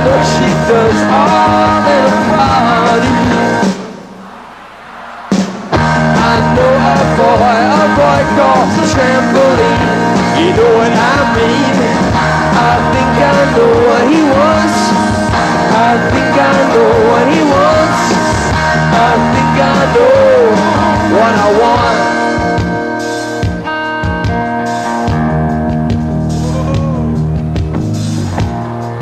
but she does all at a party. I know a boy called Trampoline. You know what I mean? I think I know what he wants. I think